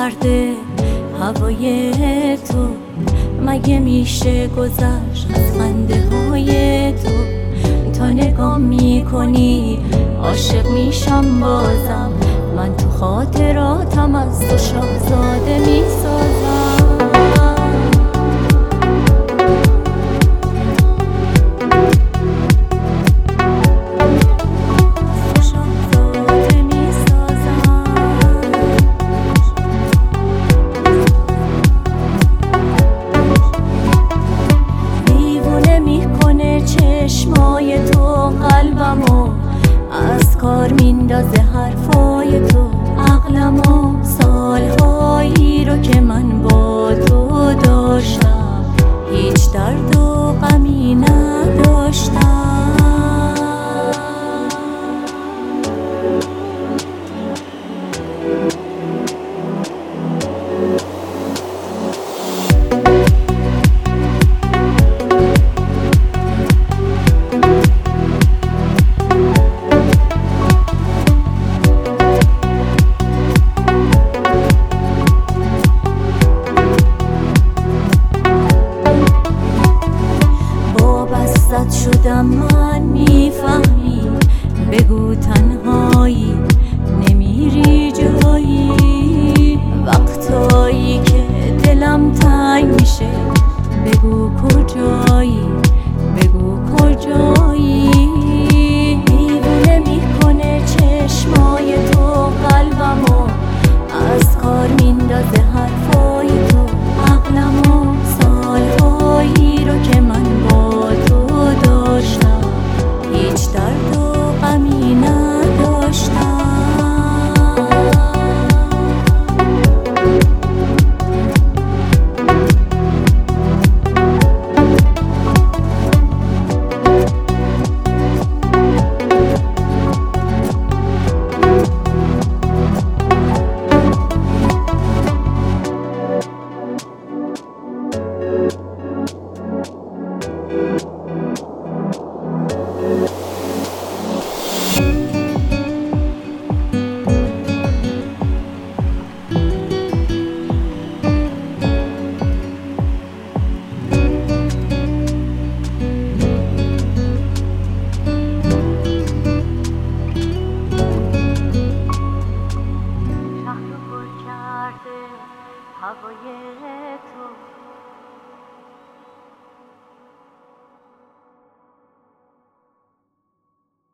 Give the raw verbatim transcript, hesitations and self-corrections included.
کرده هوای تو، مگه میشه گذشت از خنده های تو؟ تا نگاه میکنی عاشق میشم بازم، من تو خاطراتم از تو شاهزاده میسازم. چشمای تو قلبمو از کار میندازه، حرفای تو عقلمو، سالهایی رو که من با تو داشتم هیچ درد و غمی نداشتم. شدم من میفهمی، بگو تنهایی نمیری جایی، وقتایی که دلم تنگ میشه بگو کجایی، بگو کجایی. دیوونه میکنه چشمای تو قلبمو از کار میندازه، حرفای تو عقلمو، سالهایی رو که من با تو داشتم هیچ درد و غمی نداشتم. هوای تو